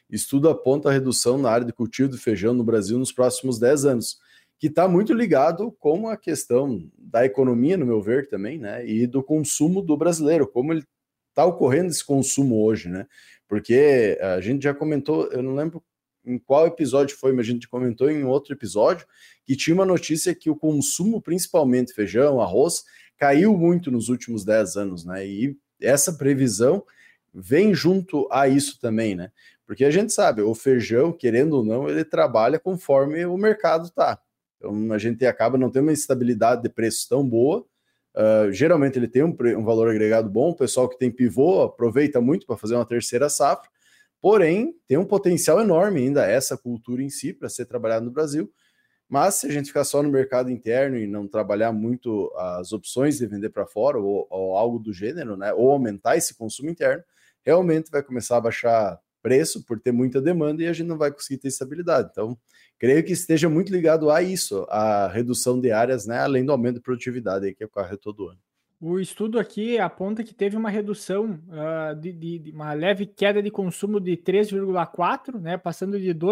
estudo aponta a redução na área de cultivo de feijão no Brasil nos próximos 10 anos, que está muito ligado com a questão da economia, no meu ver, também, né? E do consumo do brasileiro, como ele está ocorrendo esse consumo hoje, né? Porque a gente já comentou, eu não lembro em qual episódio foi, mas a gente comentou em outro episódio que tinha uma notícia que o consumo, principalmente feijão, arroz, caiu muito nos últimos 10 anos, né? E essa previsão vem junto a isso também, né? Porque a gente sabe, o feijão, querendo ou não, ele trabalha conforme o mercado tá. Então a gente acaba não tendo uma estabilidade de preço tão boa. Geralmente ele tem um valor agregado bom, o pessoal que tem pivô aproveita muito para fazer uma terceira safra, porém tem um potencial enorme ainda essa cultura em si para ser trabalhada no Brasil. Mas se a gente ficar só no mercado interno e não trabalhar muito as opções de vender para fora ou algo do gênero, né, ou aumentar esse consumo interno, realmente vai começar a baixar preço por ter muita demanda e a gente não vai conseguir ter estabilidade. Então, creio que esteja muito ligado a isso, a redução de áreas, né, além do aumento de produtividade aí que ocorre todo ano. O estudo aqui aponta que teve uma redução de uma leve queda de consumo de 3,4, né, passando de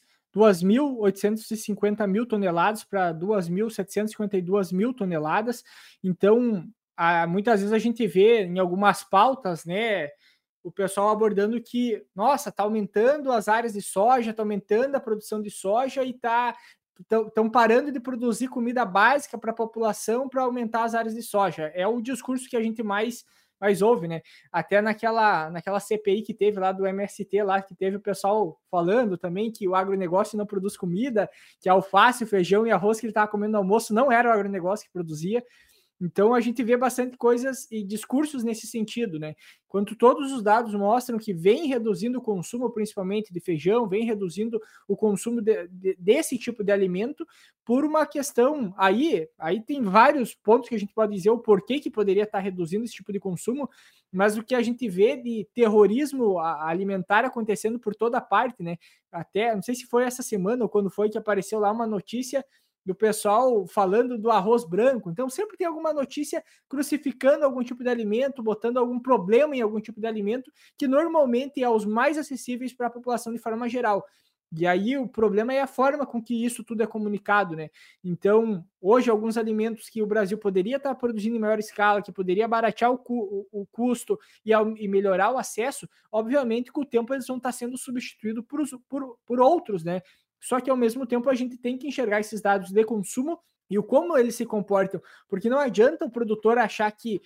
2.850 mil toneladas para 2.752 mil toneladas. Então, muitas vezes a gente vê em algumas pautas, né, o pessoal abordando que, nossa, está aumentando as áreas de soja, está aumentando a produção de soja e estão parando de produzir comida básica para a população para aumentar as áreas de soja. É o discurso que a gente mais ouve, né? Até naquela CPI que teve lá do MST, lá que teve o pessoal falando também que o agronegócio não produz comida, que alface, feijão e arroz que ele estava comendo no almoço não era o agronegócio que produzia. Então a gente vê bastante coisas e discursos nesse sentido, né? Enquanto todos os dados mostram que vem reduzindo o consumo, principalmente de feijão, vem reduzindo o consumo desse tipo de alimento por uma questão aí tem vários pontos que a gente pode dizer o porquê que poderia estar reduzindo esse tipo de consumo, mas o que a gente vê de terrorismo alimentar acontecendo por toda parte, né? Até, não sei se foi essa semana ou quando foi que apareceu lá uma notícia do pessoal falando do arroz branco. Então, sempre tem alguma notícia crucificando algum tipo de alimento, botando algum problema em algum tipo de alimento, que normalmente é os mais acessíveis para a população de forma geral. E aí o problema é a forma com que isso tudo é comunicado, né? Então, hoje, alguns alimentos que o Brasil poderia estar produzindo em maior escala, que poderia baratear o custo e melhorar o acesso, obviamente, com o tempo eles vão estar sendo substituídos por outros, né? Só que, ao mesmo tempo, a gente tem que enxergar esses dados de consumo e o como eles se comportam, porque não adianta o produtor achar que,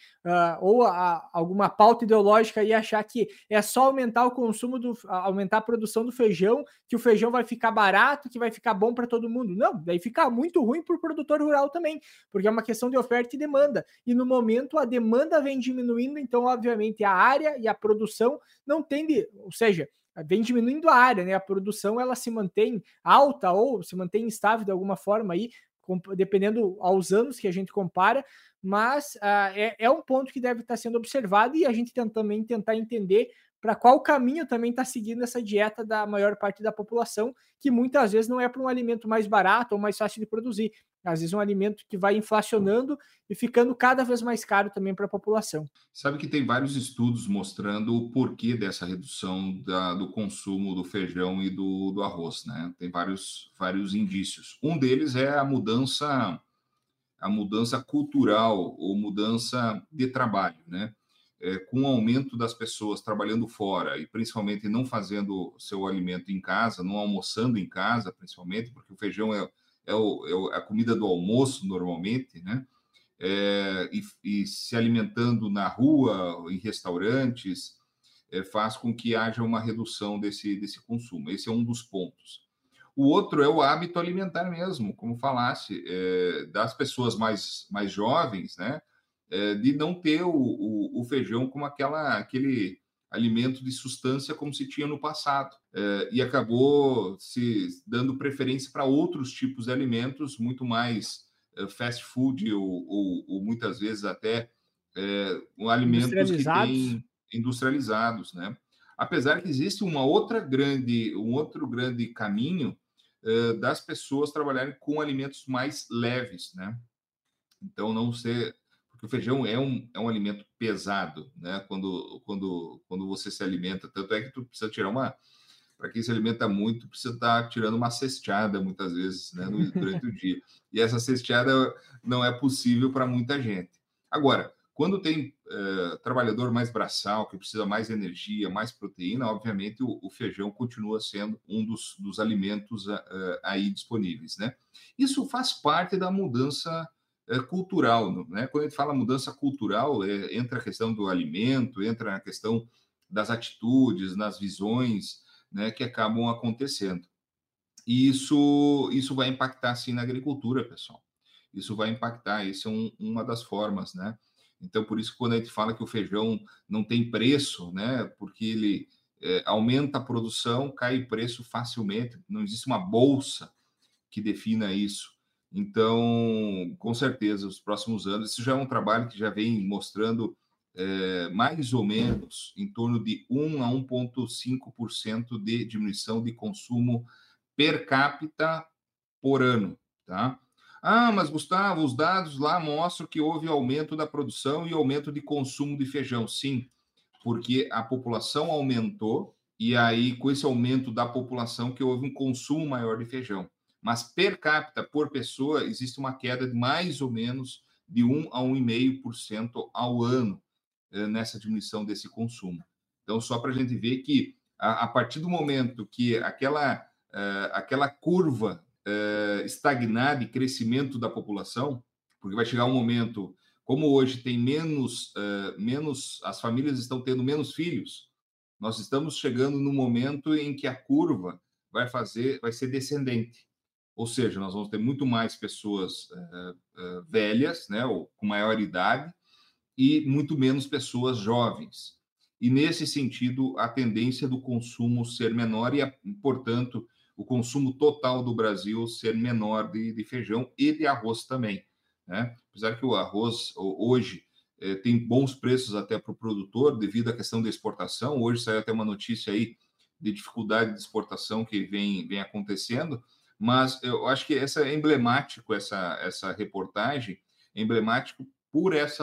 alguma pauta ideológica e achar que é só aumentar o consumo, aumentar a produção do feijão, que o feijão vai ficar barato, que vai ficar bom para todo mundo. Não, daí fica muito ruim para o produtor rural também, porque é uma questão de oferta e demanda. E no momento a demanda vem diminuindo, então, obviamente, a área e a produção não tende, ou seja, vem diminuindo a área, né? A produção ela se mantém alta ou se mantém estável de alguma forma aí, dependendo aos anos que a gente compara, mas é um ponto que deve estar sendo observado e a gente também tentar entender para qual caminho também está seguindo essa dieta da maior parte da população, que muitas vezes não é para um alimento mais barato ou mais fácil de produzir, às vezes um alimento que vai inflacionando e ficando cada vez mais caro também para a população. Sabe que tem vários estudos mostrando o porquê dessa redução do consumo do feijão e do arroz, né? Tem vários indícios. Um deles é a mudança cultural ou mudança de trabalho, né? Com o aumento das pessoas trabalhando fora e principalmente não fazendo seu alimento em casa, não almoçando em casa, principalmente, porque o feijão é a comida do almoço normalmente, né? E se alimentando na rua, em restaurantes, faz com que haja uma redução desse consumo. Esse é um dos pontos. O outro é o hábito alimentar mesmo, como falasse, das pessoas mais jovens, né? De não ter o feijão como aquele alimento de substância como se tinha no passado. E acabou se dando preferência para outros tipos de alimentos muito mais fast food ou muitas vezes até alimentos que têm industrializados, né? Apesar que existe um outro grande caminho das pessoas trabalharem com alimentos mais leves, né? Então, não ser... Porque o feijão é um alimento pesado, né? Quando você se alimenta. Tanto é que tu precisa tirar para quem se alimenta muito, precisa estar tirando uma cesteada muitas vezes, né, durante o dia. E essa cesteada não é possível para muita gente. Agora, quando tem trabalhador mais braçal, que precisa mais energia, mais proteína, obviamente o feijão continua sendo um dos alimentos aí disponíveis, né? Isso faz parte da mudança cultural, né? Quando a gente fala mudança cultural, entra a questão do alimento, entra a questão das atitudes, nas visões, né, que acabam acontecendo. E isso vai impactar, sim, na agricultura, pessoal. Isso vai impactar, isso é uma das formas, né? Então, por isso que quando a gente fala que o feijão não tem preço, né? Porque ele aumenta a produção, cai o preço facilmente, não existe uma bolsa que defina isso. Então, com certeza, os próximos anos, isso já é um trabalho que já vem mostrando mais ou menos em torno de 1 a 1,5% de diminuição de consumo per capita por ano, tá? Ah, mas Gustavo, os dados lá mostram que houve aumento da produção e aumento de consumo de feijão. Sim, porque a população aumentou e aí com esse aumento da população que houve um consumo maior de feijão. Mas per capita, por pessoa, existe uma queda de mais ou menos de 1 a 1,5% ao ano nessa diminuição desse consumo. Então, só para a gente ver que a partir do momento que aquela curva estagnar de crescimento da população, porque vai chegar um momento, como hoje tem menos, as famílias estão tendo menos filhos, nós estamos chegando no momento em que a curva vai ser descendente. Ou seja, nós vamos ter muito mais pessoas velhas, né, ou com maior idade, e muito menos pessoas jovens. E, nesse sentido, a tendência do consumo ser menor e, portanto, o consumo total do Brasil ser menor de feijão e de arroz também, né? Apesar que o arroz, hoje, tem bons preços até para o produtor, devido à questão da exportação. Hoje saiu até uma notícia aí de dificuldade de exportação que vem acontecendo, mas eu acho que essa é emblemático, essa reportagem, é emblemático por essa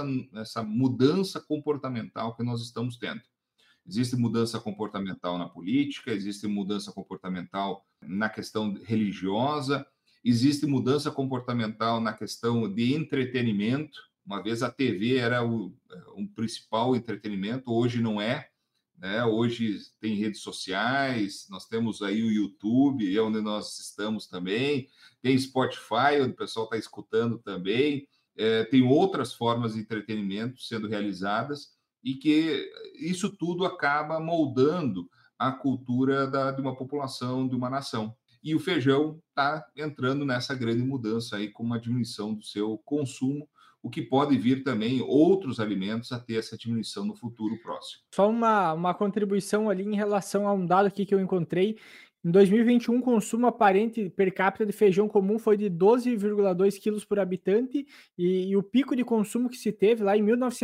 mudança comportamental que nós estamos tendo. Existe mudança comportamental na política, existe mudança comportamental na questão religiosa, existe mudança comportamental na questão de entretenimento. Uma vez a TV era um principal entretenimento, hoje não é, né? Hoje tem redes sociais, nós temos aí o YouTube, onde nós estamos também, tem Spotify, onde o pessoal está escutando também, tem outras formas de entretenimento sendo realizadas, e que isso tudo acaba moldando a cultura de uma população, de uma nação. E o feijão está entrando nessa grande mudança aí, com uma diminuição do seu consumo, o que pode vir também outros alimentos a ter essa diminuição no futuro próximo. Só uma contribuição ali em relação a um dado aqui que eu encontrei. Em 2021, o consumo aparente per capita de feijão comum foi de 12,2 quilos por habitante e o pico de consumo que se teve lá em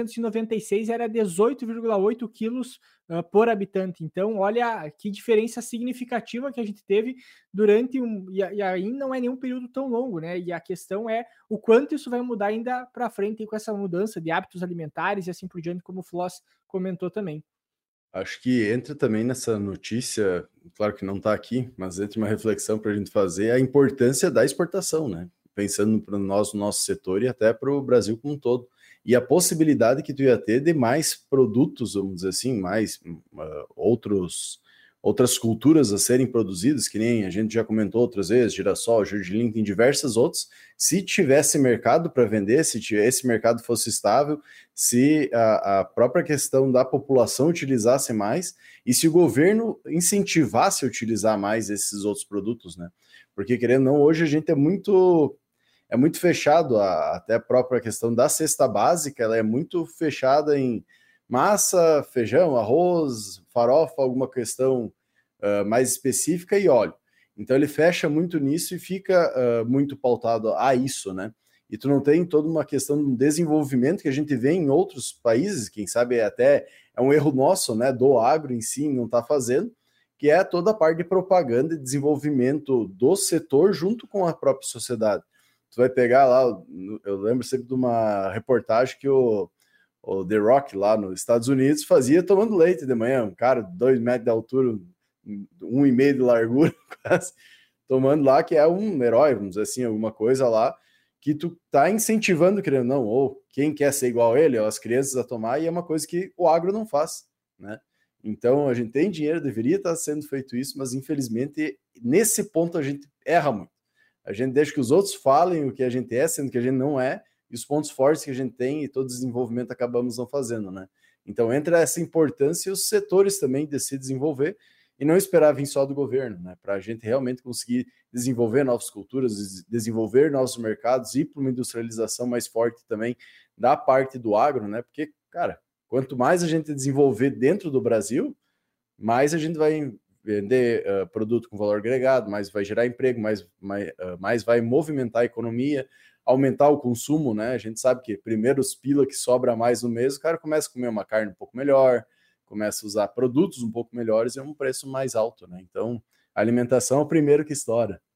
1996 era 18,8 quilos por habitante. Então, olha que diferença significativa que a gente teve durante e aí não é nenhum período tão longo, né? E a questão é o quanto isso vai mudar ainda para frente com essa mudança de hábitos alimentares e assim por diante, como o Floss comentou também. Acho que entra também nessa notícia, claro que não está aqui, mas entra uma reflexão para a gente fazer a importância da exportação, né? Pensando para nós, no nosso setor e até para o Brasil como um todo. E a possibilidade que tu ia ter de mais produtos, vamos dizer assim, mais outras culturas a serem produzidas, que nem a gente já comentou outras vezes, girassol, gergelim, tem diversas outras. Se tivesse mercado para vender, se esse mercado fosse estável, se a própria questão da população utilizasse mais e se o governo incentivasse a utilizar mais esses outros produtos, né? Porque, querendo ou não, hoje a gente é muito fechado, até a própria questão da cesta básica, ela é muito fechada em massa, feijão, arroz, farofa, alguma questão mais específica e óleo. Então ele fecha muito nisso e fica muito pautado a isso, né? E tu não tem toda uma questão de desenvolvimento que a gente vê em outros países, quem sabe até é um erro nosso, né, do agro em si, não está fazendo, que é toda a parte de propaganda e desenvolvimento do setor junto com a própria sociedade. Tu vai pegar lá, eu lembro sempre de uma reportagem que o The Rock lá nos Estados Unidos fazia tomando leite de manhã, um cara de 2 metros de altura, 1,5 de largura, quase, tomando lá, que é um herói, vamos dizer assim, alguma coisa lá, que tu tá incentivando, querendo não, ou quem quer ser igual a ele, ou as crianças a tomar, e é uma coisa que o agro não faz, né? Então, a gente tem dinheiro, deveria estar sendo feito isso, mas infelizmente, nesse ponto a gente erra muito. A gente deixa que os outros falem o que a gente é, sendo que a gente não é, e os pontos fortes que a gente tem e todo desenvolvimento acabamos não fazendo, né? Então, entra essa importância e os setores também de se desenvolver e não esperar vir só do governo, né? Para a gente realmente conseguir desenvolver novas culturas, desenvolver novos mercados, ir para uma industrialização mais forte também da parte do agro, né? Porque, cara, quanto mais a gente desenvolver dentro do Brasil, mais a gente vai vender produto com valor agregado, mais vai gerar emprego, mais vai movimentar a economia, aumentar o consumo, né? A gente sabe que primeiro os pila que sobra mais no mês, o cara começa a comer uma carne um pouco melhor, começa a usar produtos um pouco melhores e é um preço mais alto, né? Então, a alimentação é o primeiro que estoura.